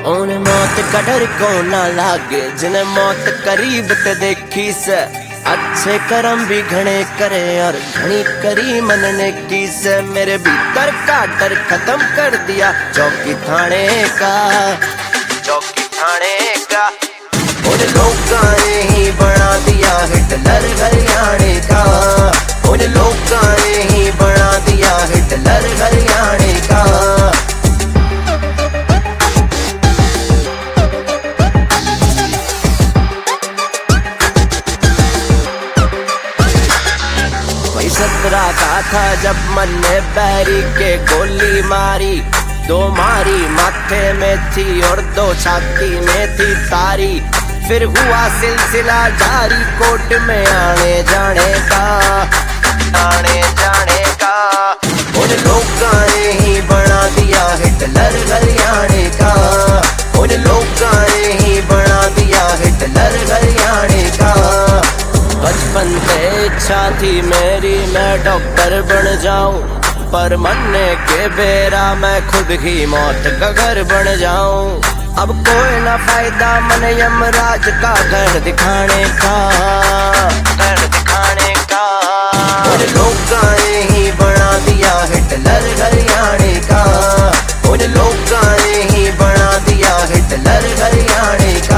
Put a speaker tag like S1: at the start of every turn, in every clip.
S1: उन्हें मौत का डर को ना लागे, जिन्हें मौत करीब ते देखी से। अच्छे कर्म भी घने करे और घनी करी मनने की से। मेरे भीतर का डर खत्म कर दिया चौकी थाने का, चौकी थाने का। उन लोगों ने ही बना दिया हिटलर हरियाणे का, उन लोगों ने ही बना दिया हिटलर हरियाणे का। वही 17 का था जब मन ने बैरी के गोली मारी। 2 मारी माथे में थी और 2 छाती में थी तारी। फिर हुआ सिलसिला जारी कोर्ट में आने जाने का, आने जाने का। उन लोगों ने ही बना दिया हिटलर हरियाणे का, उन लोगों ने ही बना दिया हिटलर हरियाणे का। बचपन से इच्छा थी मेरी मैं डॉक्टर बन जाऊं, पर मरने के बेरा मैं खुद ही मौत का घर बन जाऊं। अब कोई ना फायदा मन यमराज का घर दिखाने का, घर दिखाने का। उन लोगों ने ही बना दिया हिटलर हरियाणे का, उन लोगों ने ही बना दिया हिटलर हरियाणे का।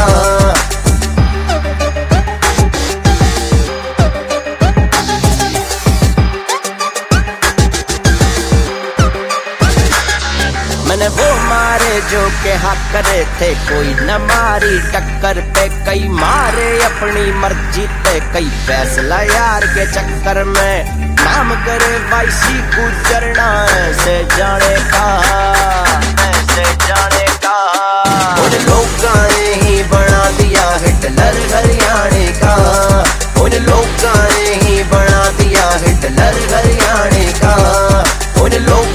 S1: मैंने वो मारे जो के हक करे थे, कोई न मारी टक्कर पे। कई मारे अपनी मर्जी पे, कई फैसला यार के चक्कर में। नाम करे वाइसी गुजरना ऐसे जाने का, ऐसे जाने का। उन लोगों ने ही बना दिया हिटलर हरियाणे का, उन लोगों ने ही बना दिया हिटलर हरियाणे का। उन लोग